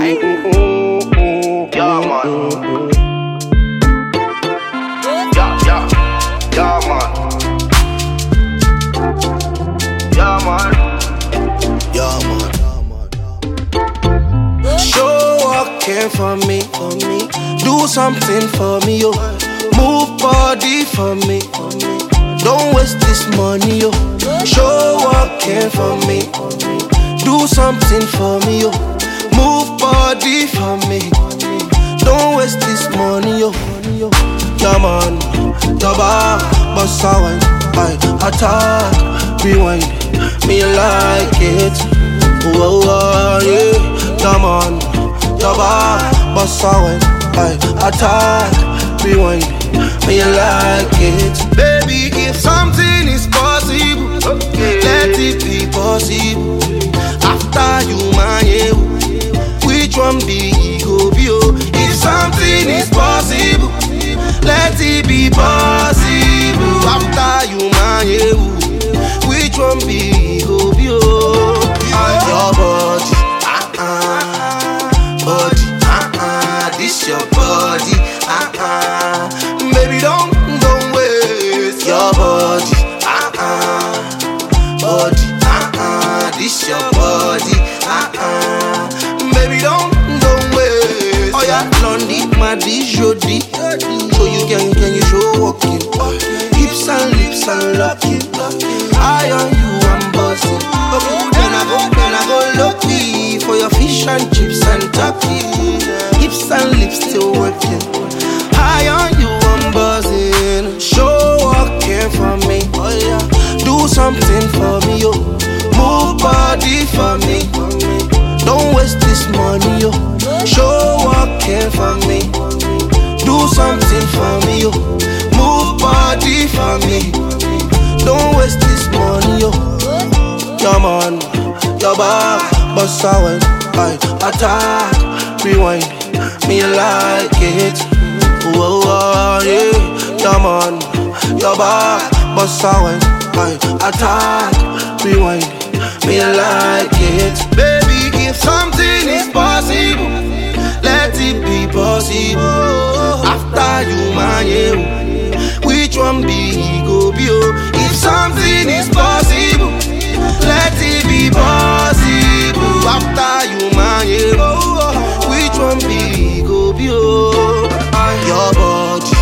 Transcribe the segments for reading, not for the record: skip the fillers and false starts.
Yeah, man. Yeah, man. Yeah, man. Yeah, man. Show walking for me. Do something for me, yo. Move body for me. Don't waste this money, yo. Show walking for me. Do something for me, yo. Move body for me. Don't waste this money, yo. Yeah, man. Your bar, bossa wine. I attack, rewind. Me like it. Whoa, yeah. Yeah, man. Your bar, bossa wine. I attack, rewind. Me like it. Baby, if something is possible, let it be possible. After you, man, yeah. Which one be go be, oh? If something is possible, let it be possible. After you, man, yeah. Which one be go be, oh? Your body, body, this your body, baby, don't waste your body, body, this your body, baby, don't waste. Oh yeah, Blondie, my jodi, so you can you show walking, hips and lips and locking. I on you, I'm buzzing. Okay, then I go lucky for your fish and chips and turkey. Hips and lips still working. I on you, I'm buzzing. Show walking for me. Oh yeah, do something for me, yo. Move body for me. Don't waste this money, yo. Show walking for me. Do something for me, yo. Move body for me. Don't waste this money, yo. Yeah, man. Your bar, bossa wine. I attack, rewind. Me like it. Whoa, yeah. Yeah, man. Your bar, bossa wine. I attack, rewind. Me like it. Baby, if something is possible, let it be possible. After you, man, yeah. Which one be go be, oh? If something is possible, let it be possible. After you, man, yeah. Which one be go be, oh? Your body,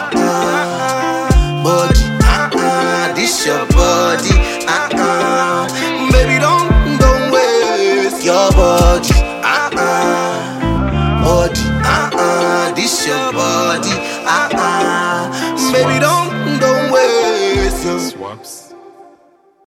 body, this your body, baby, don't waste your body, body, this your body, baby, don't waste. Swaps.